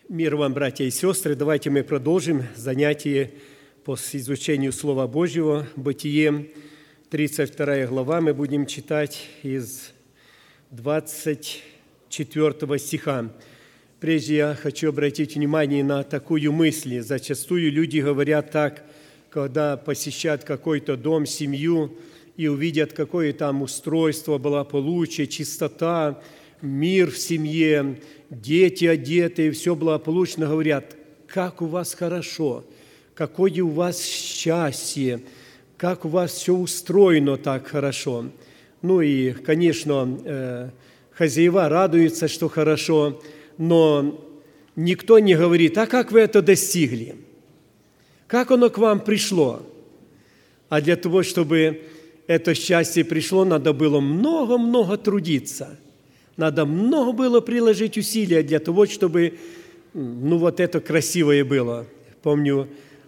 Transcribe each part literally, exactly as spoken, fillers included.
Мир вам, братья и сестры! Давайте мы продолжим занятие по изучению Слова Божьего. Бытие, тридцать вторая глава, мы будем читать из двадцать четвёртого стиха. Прежде я хочу обратить внимание на такую мысль. Зачастую люди говорят так, когда посещают какой-то дом, семью, и увидят, какое там устройство, благополучие, чистота, мир в семье, дети одеты, все благополучно, говорят, как у вас хорошо, какое у вас счастье, как у вас все устроено так хорошо. Ну и, конечно, хозяева радуются, что хорошо, но никто не говорит, а как вы это достигли? Как оно к вам пришло? А для того, чтобы это счастье пришло, надо было много-много трудиться. Надо много было приложить усилия для того, чтобы, ну, вот это красивое было. Помню,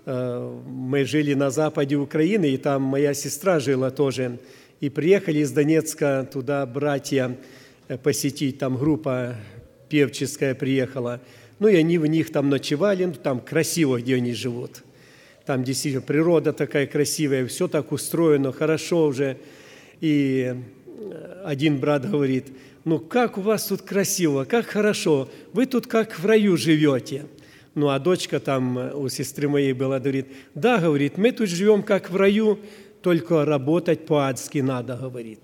мы жили на западе Украины, и там моя сестра жила тоже. И приехали из Донецка туда братья посетить, там группа певческая приехала. Ну, и они в них там ночевали, ну, там красиво, где они живут. Там действительно природа такая красивая, все так устроено, хорошо уже. И один брат говорит, ну, как у вас тут красиво, как хорошо, вы тут как в раю живете. Ну, а дочка там у сестры моей была, говорит, да, говорит, мы тут живем как в раю, только работать по-адски надо, говорит.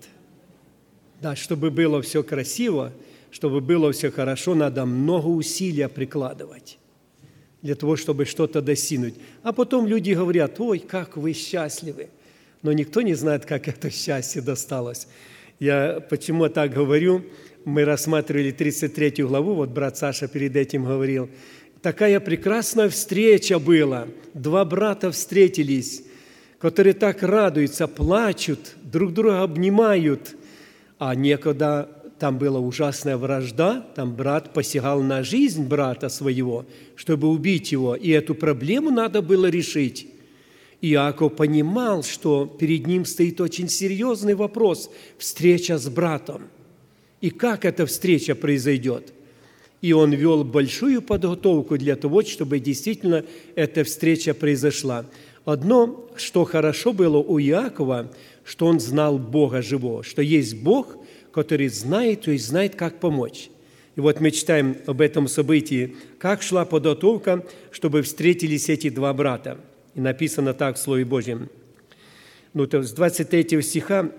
Да, чтобы было все красиво, чтобы было все хорошо, надо много усилия прикладывать для того, чтобы что-то достигнуть. А потом люди говорят, ой, как вы счастливы. Но никто не знает, как это счастье досталось. Я почему так говорю? Мы рассматривали тридцать третью главу, вот брат Саша перед этим говорил. Такая прекрасная встреча была. Два брата встретились, которые так радуются, плачут, друг друга обнимают. А некогда там была ужасная вражда, там брат посягал на жизнь брата своего, чтобы убить его, и эту проблему надо было решить. Иаков понимал, что перед ним стоит очень серьезный вопрос – встреча с братом. И как эта встреча произойдет? И он вел большую подготовку для того, чтобы действительно эта встреча произошла. Одно, что хорошо было у Иакова, что он знал Бога живого, что есть Бог, который знает, то есть знает, как помочь. И вот мы читаем об этом событии, как шла подготовка, чтобы встретились эти два брата. И написано так в Слове Божьем. Ну, то с двадцать третьего стиха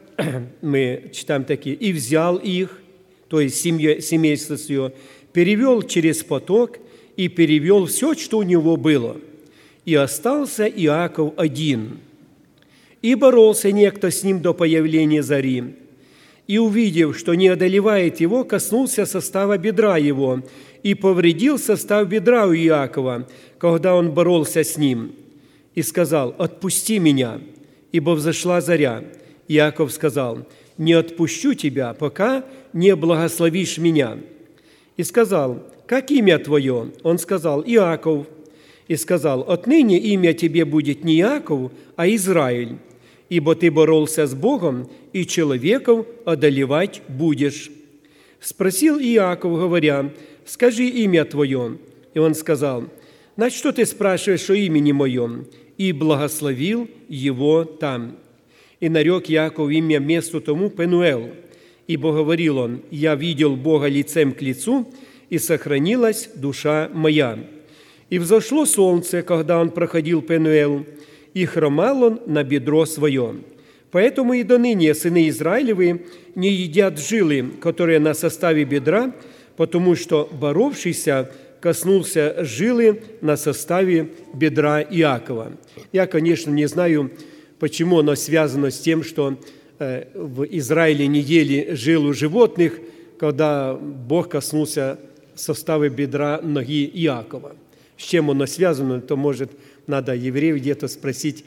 мы читаем такие. «И взял их, то есть семье, семейство свое, перевел через поток и перевел все, что у него было. И остался Иаков один. И боролся некто с ним до появления зари. И, увидев, что не одолевает его, коснулся состава бедра его и повредил состав бедра у Иакова, когда он боролся с ним. И сказал, отпусти меня, ибо взошла заря. Иаков сказал, не отпущу тебя, пока не благословишь меня. И сказал, как имя твое? Он сказал, Иаков. И сказал, отныне имя тебе будет не Иаков, а Израиль, ибо ты боролся с Богом, и человеков одолевать будешь. Спросил Иаков, говоря, скажи имя твое. И он сказал, на что ты спрашиваешь о имени моем? И благословил его там. И нарек Иаков имя месту тому Пенуэл, ибо говорил он, я видел Бога лицем к лицу, и сохранилась душа моя. И взошло солнце, когда он проходил Пенуэл, и хромал он на бедро свое. Поэтому и доныне сыны Израилевы не едят жилы, которые на составе бедра, потому что боровшийся коснулся жилы на составе бедра Иакова. Я, конечно, не знаю, почему оно связано с тем, что в Израиле не ели жилу животных, когда Бог коснулся состава бедра ноги Иакова. С чем оно связано, то, может, надо евреев где-то спросить,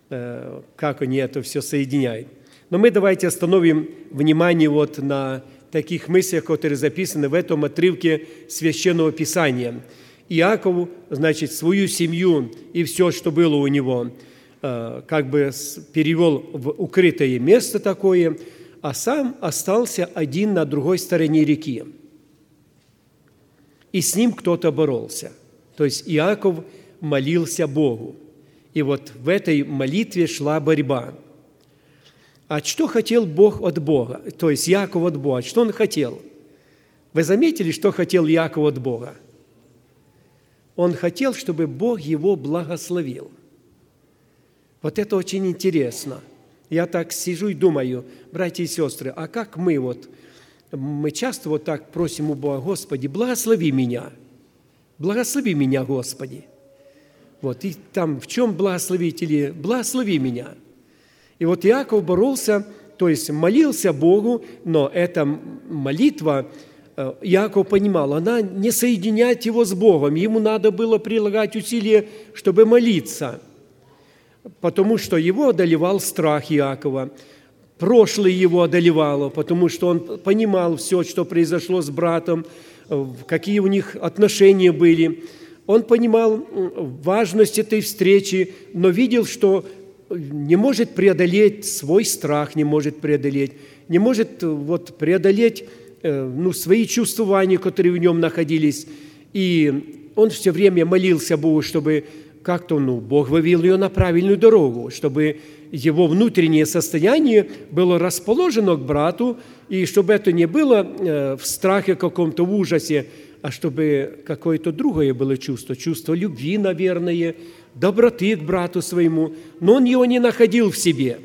как они это все соединяют. Но мы давайте остановим внимание вот на таких мыслях, которые записаны в этом отрывке Священного Писания. Иаков, значит, свою семью и все, что было у него, как бы перевел в укрытое место такое, а сам остался один на другой стороне реки. и с ним кто-то боролся. То есть Иаков молился Богу. И вот в этой молитве шла борьба. А что хотел Бог от Бога? То есть Иаков от Бога. Что он хотел? Вы заметили, что хотел Иаков от Бога? Он хотел, чтобы Бог его благословил. Вот это очень интересно. Я так сижу и думаю, братья и сестры, а как мы вот, мы часто вот так просим у Бога: Господи, благослови меня, благослови меня, Господи. Вот, и там в чем благословить или благослови меня. И вот Иаков боролся, то есть молился Богу, но эта молитва, Иаков понимал, она не соединяет его с Богом. Ему надо было прилагать усилия, чтобы молиться, потому что его одолевал страх Иакова. Прошлое его одолевало, потому что он понимал все, что произошло с братом, какие у них отношения были. Он понимал важность этой встречи, но видел, что не может преодолеть свой страх, не может преодолеть, не может вот преодолеть ну, свои чувствования, которые в нем находились. И он все время молился Богу, чтобы как-то ну, Бог вывел ее на правильную дорогу, чтобы его внутреннее состояние было расположено к брату, и чтобы это не было в страхе каком-то, в ужасе, а чтобы какое-то другое было чувство, чувство любви, наверное, доброты к брату своему, но он его не находил в себе.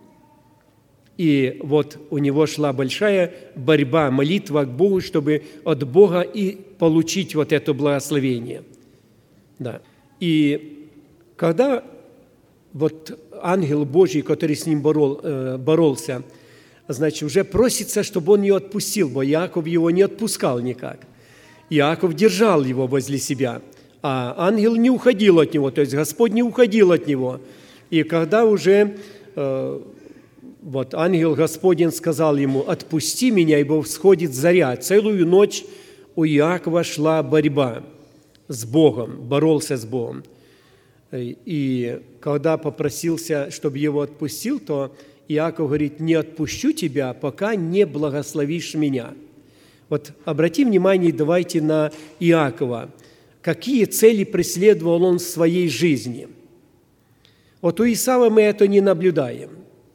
И вот у него шла большая борьба, молитва к Богу, чтобы от Бога и получить вот это благословение. Да. И когда вот ангел Божий, который с ним борол, э, боролся, значит, уже просится, чтобы он ее отпустил, бо Иаков его не отпускал никак. Иаков держал его возле себя, а ангел не уходил от него, то есть Господь не уходил от него. И когда уже э, вот ангел Господень сказал ему: «Отпусти меня, ибо всходит заря». Целую ночь у Иакова шла борьба с Богом, боролся с Богом. И когда попросился, чтобы его отпустил, то Иаков говорит: «Не отпущу тебя, пока не благословишь меня». Вот обратим внимание, давайте, на Иакова. Какие цели преследовал он в своей жизни? Вот у Исава мы это не наблюдаем.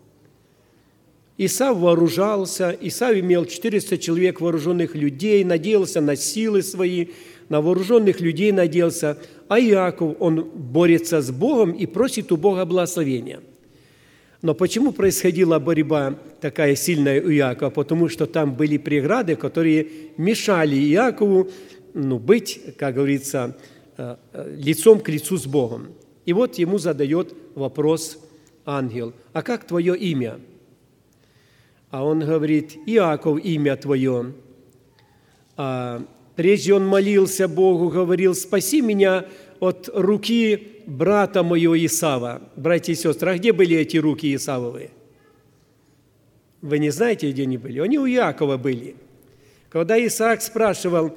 Исав вооружался, Исав имел четыреста человек вооруженных людей, надеялся на силы свои, на вооруженных людей надеялся, а Иаков, он борется с Богом и просит у Бога благословения. Но почему происходила борьба такая сильная у Иакова? Потому что там были преграды, которые мешали Иакову ну, быть, как говорится, лицом к лицу с Богом. И вот ему задает вопрос ангел: «А как твое имя?» А он говорит: «Иаков имя твое». А прежде он молился Богу, говорил: «Спаси меня от руки брата моего Исава». Братья и сестры, а где были эти руки Исавовы? Вы не знаете, где они были? Они у Иакова были. Когда Исаак спрашивал: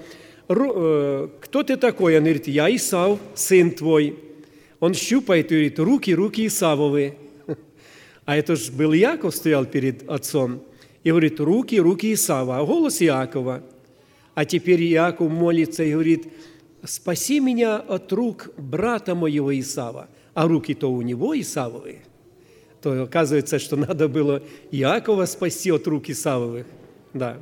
«Кто ты такой?» Он говорит: «Я Исав, сын твой». Он щупает и говорит: «Руки, руки Исавовы». А это же был Иаков, стоял перед отцом. И говорит: «Руки, руки Исава». А голос Иакова. А теперь Иаков молится и говорит: «Спаси меня от рук брата моего Исава». А руки-то у него Исавовы. То оказывается, что надо было Иакова спасти от рук Исавовых. Да.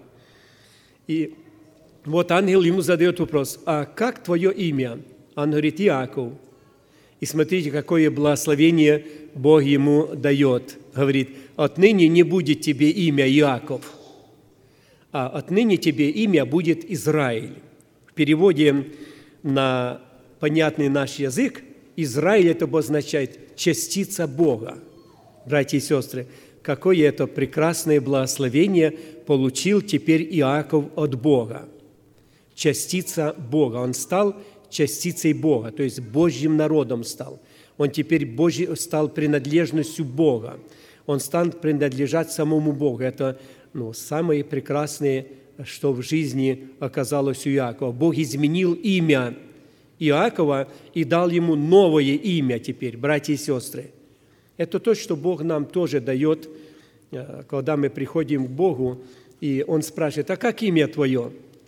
И вот ангел ему задает вопрос: «А как твое имя?» Он говорит: «Иаков». И смотрите, какое благословение Бог ему дает. Говорит: «Отныне не будет тебе имя Иаков, а отныне тебе имя будет Израиль». В переводе на понятный наш язык Израиль это обозначает частица Бога. Братья и сестры, какое это прекрасное благословение получил теперь Иаков от Бога. Частица Бога. Он стал частицей Бога, то есть Божьим народом стал. Он теперь Божий, стал принадлежностью Бога. Он стал принадлежать самому Богу. Это ну, самое прекрасное, что в жизни оказалось у Иакова. Бог изменил имя Иакова и дал ему новое имя теперь, братья и сестры. Это то, что Бог нам тоже дает, когда мы приходим к Богу, и Он спрашивает: «А как имя твое?»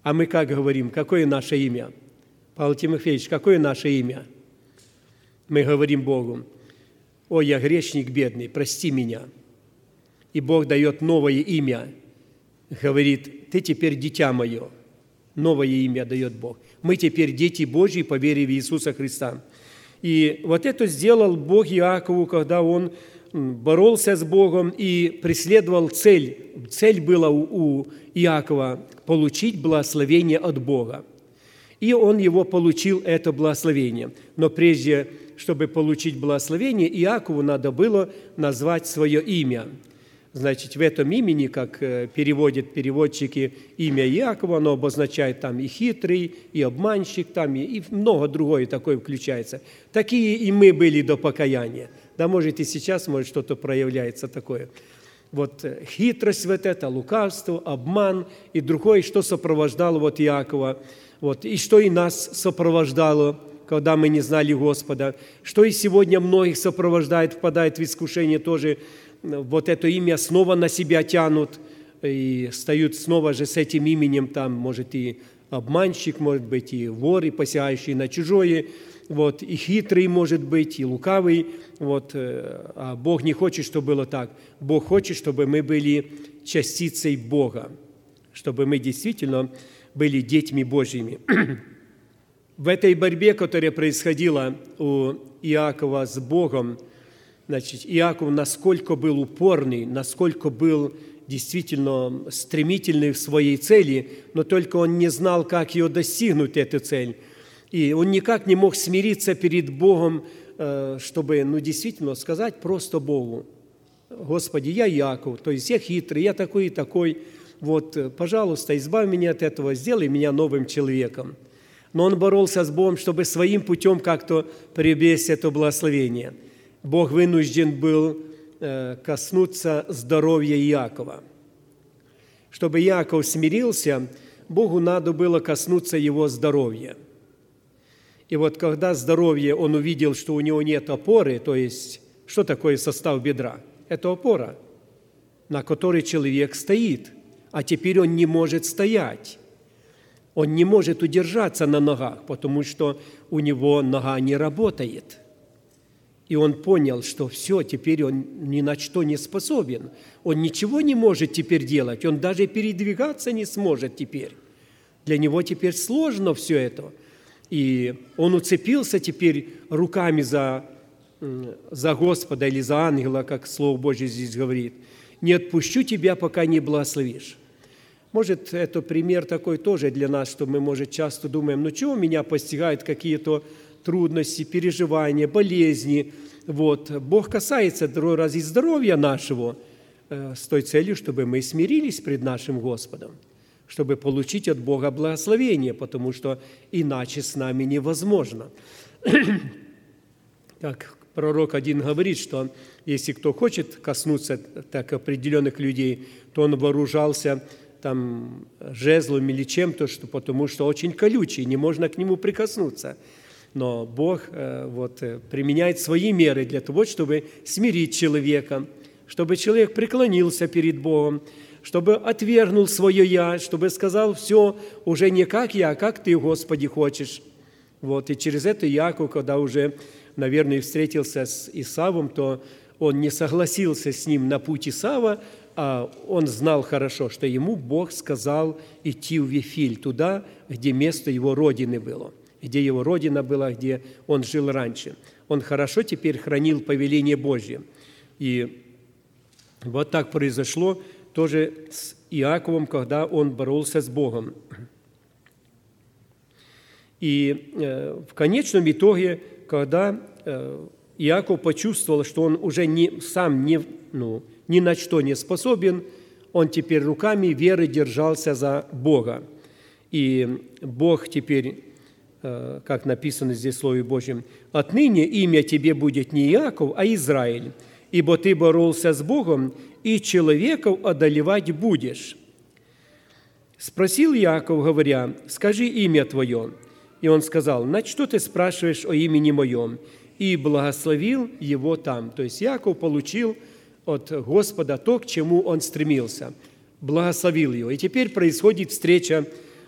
А мы как говорим, какое наше имя? Павел Тимофеевич, какое наше имя? Мы говорим Богу: «О, я грешник бедный, прости меня». И Бог дает новое имя, говорит: «Ты теперь дитя мое». Новое имя дает Бог. Мы теперь дети Божьи по вере в Иисуса Христа. И вот это сделал Бог Иакову, когда он боролся с Богом и преследовал цель. Цель была у Иакова – получить благословение от Бога. И он его получил, это благословение. Но прежде, чтобы получить благословение, Иакову надо было назвать свое имя. Значит, в этом имени, как переводят переводчики, имя Иакова, оно обозначает там и хитрый, и обманщик, там, и много другое такое включается. Такие и мы были до покаяния. Да, может, и сейчас, может, что-то проявляется такое. Вот хитрость вот это, лукавство, обман и другое, что сопровождало вот Иакова, вот, и что и нас сопровождало, когда мы не знали Господа, что и сегодня многих сопровождает, впадает в искушение тоже, вот это имя снова на себя тянут и встают снова же с этим именем, там, может, и обманщик, может быть, и вор, и посягающий на чужое, вот, и хитрый, может быть, и лукавый, вот, а Бог не хочет, чтобы было так. Бог хочет, чтобы мы были частицей Бога, чтобы мы действительно были детьми Божьими. В этой борьбе, которая происходила у Иакова с Богом, значит, Иаков насколько был упорный, насколько был действительно стремительный в своей цели, но только он не знал, как ее достигнуть, эту цель. И он никак не мог смириться перед Богом, чтобы, ну, действительно сказать просто Богу: «Господи, я Иаков, то есть я хитрый, я такой и такой, вот, пожалуйста, избавь меня от этого, сделай меня новым человеком». Но он боролся с Богом, чтобы своим путем как-то приобрести это благословение. Бог вынужден был коснуться здоровья Иакова. Чтобы Иаков смирился, Богу надо было коснуться его здоровья. И вот когда здоровье, он увидел, что у него нет опоры, то есть, что такое состав бедра? Это опора, на которой человек стоит, а теперь он не может стоять. Он не может удержаться на ногах, потому что у него нога не работает. И он понял, что все, теперь он ни на что не способен. Он ничего не может теперь делать, он даже передвигаться не сможет теперь. Для него теперь сложно все это. И он уцепился теперь руками за, за Господа или за ангела, как Слово Божье здесь говорит. «Не отпущу тебя, пока не благословишь». Может, это пример такой тоже для нас, что мы, может, часто думаем: ну чего меня постигают какие-то трудности, переживания, болезни. Вот. Бог касается другой раз и здоровья нашего э, с той целью, чтобы мы смирились пред нашим Господом, чтобы получить от Бога благословение, потому что иначе с нами невозможно. Как пророк один говорит, что если кто хочет коснуться так определенных людей, то он вооружался там жезлом или чем-то, что, потому что очень колючий, не можно к нему прикоснуться. Но Бог э, вот, применяет свои меры для того, чтобы смирить человека, чтобы человек преклонился перед Богом, чтобы отвергнул свое «я», чтобы сказал: все, уже не как я, а как Ты, Господи, хочешь. Вот. И через это Иаков, когда уже, наверное, встретился с Исавом, то он не согласился с ним на путь Исава, а он знал хорошо, что ему Бог сказал идти в Вифиль, туда, где место его родины было, где его родина была, где он жил раньше. Он хорошо теперь хранил повеление Божье. И вот так произошло тоже с Иаковом, когда он боролся с Богом. И э, в конечном итоге, когда э, Иаков почувствовал, что он уже не, сам не, ну, ни на что не способен, он теперь руками веры держался за Бога. И Бог теперь, э, как написано здесь в Слове Божьем: «Отныне имя тебе будет не Иаков, а Израиль, ибо ты боролся с Богом, и человеков одолевать будешь». Спросил Иаков, говоря: «Скажи имя твое». И он сказал: «На что ты спрашиваешь о имени моем?» И благословил его там. То есть Иаков получил от Господа то, к чему он стремился. Благословил его. И теперь происходит встреча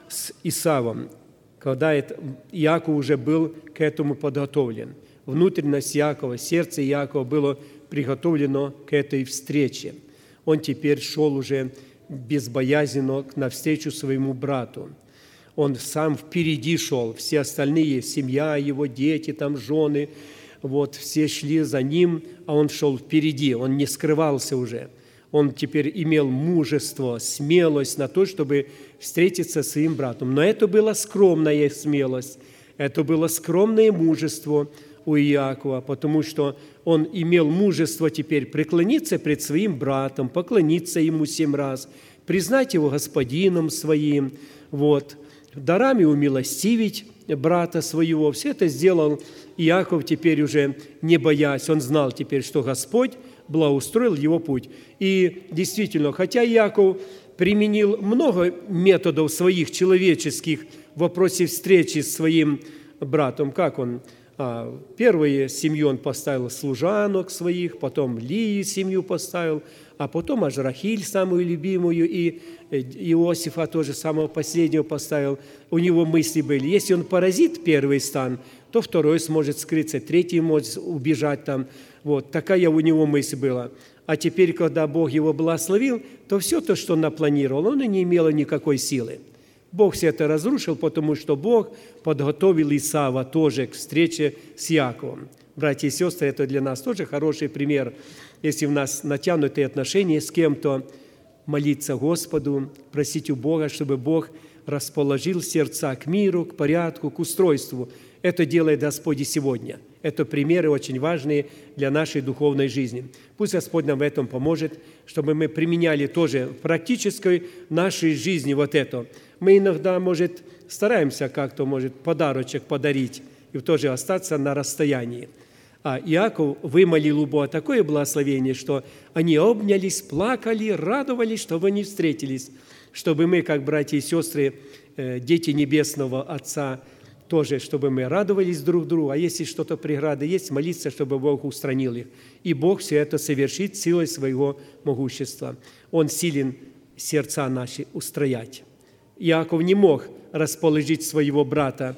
с Исавом, когда это, Иаков уже был к этому подготовлен. Внутренность Иакова, сердце Иакова было приготовлено к этой встрече. Он теперь шел уже безбоязненно навстречу своему брату. Он сам впереди шел, все остальные, семья его, дети, там, жены, вот, все шли за ним, а он шел впереди, он не скрывался уже. Он теперь имел мужество, смелость на то, чтобы встретиться с своим братом. Но это была скромная смелость, это было скромное мужество у Иакова, потому что он имел мужество теперь преклониться пред своим братом, поклониться ему семь раз, признать его господином своим, вот, дарами умилостивить брата своего. Все это сделал Иаков теперь уже не боясь. Он знал теперь, что Господь благоустроил его путь. И действительно, хотя Иаков применил много методов своих человеческих в вопросе встречи с своим братом, как он? А, первые семью он поставил служанок своих, потом Лию семью поставил, а потом аж Рахиль, самую любимую, и Иосифа тоже самого последнего поставил. У него мысли были, если он поразит первый стан, то второй сможет скрыться, третий может убежать там. Вот, такая у него мысль была. А теперь, когда Бог его благословил, то все то, что он напланировал, он и не имело никакой силы. Бог все это разрушил, потому что Бог подготовил Исава тоже к встрече с Иаковом. Братья и сестры, это для нас тоже хороший пример. Если у нас натянутые отношения с кем-то, молиться Господу, просить у Бога, чтобы Бог расположил сердца к миру, к порядку, к устройству. Это делает Господь и сегодня. Это примеры очень важные для нашей духовной жизни. Пусть Господь нам в этом поможет, чтобы мы применяли тоже в практической нашей жизни вот это. Мы иногда, может, стараемся как-то, может, подарочек подарить и тоже остаться на расстоянии. А Иаков вымолил у Бога такое благословение, что они обнялись, плакали, радовались, что они встретились, чтобы мы, как братья и сестры, дети Небесного Отца, тоже, чтобы мы радовались друг другу, а если что-то преграды есть, молиться, чтобы Бог устранил их. И Бог все это совершит силой своего могущества. Он силен сердца наши устроять. Иаков не мог расположить своего брата,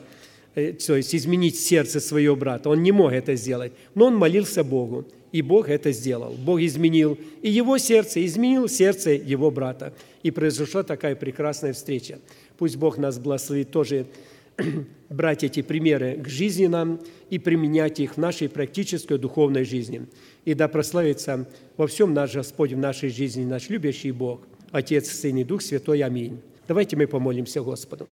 то есть изменить сердце своего брата. Он не мог это сделать, но он молился Богу, и Бог это сделал. Бог изменил и его сердце, изменил сердце его брата. И произошла такая прекрасная встреча. Пусть Бог нас благословит тоже брать эти примеры к жизни нам и применять их в нашей практической духовной жизни. И да прославится во всем наш Господь в нашей жизни, наш любящий Бог, Отец, Сын и Дух Святой. Аминь. Давайте мы помолимся Господу.